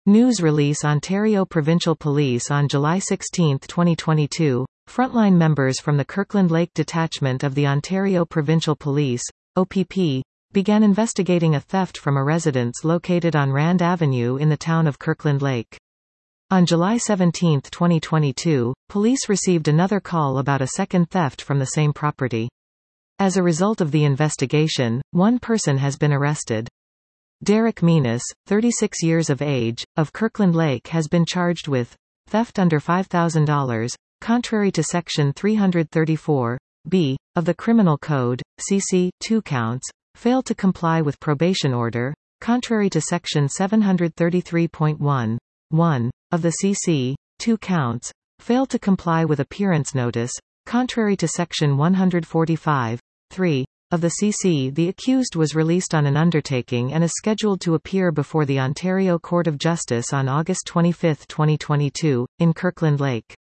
News release Ontario Provincial Police on July 16, 2022. Frontline members from the Kirkland Lake Detachment of the Ontario Provincial Police, OPP, began investigating a theft from a residence located on Rand Avenue in the town of Kirkland Lake. On July 17, 2022, police received another call about a second theft from the same property. As a result of the investigation, one person has been arrested. Derek Menas, 36 years of age, of Kirkland Lake has been charged with theft under $5,000, contrary to Section 334(b) of the Criminal Code, CC, 2 counts, failed to comply with probation order, contrary to Section 733.1(1) of the CC, 2 counts, failed to comply with appearance notice, contrary to Section 145(3) of the CC. The accused was released on an undertaking and is scheduled to appear before the Ontario Court of Justice on August 25, 2022, in Kirkland Lake.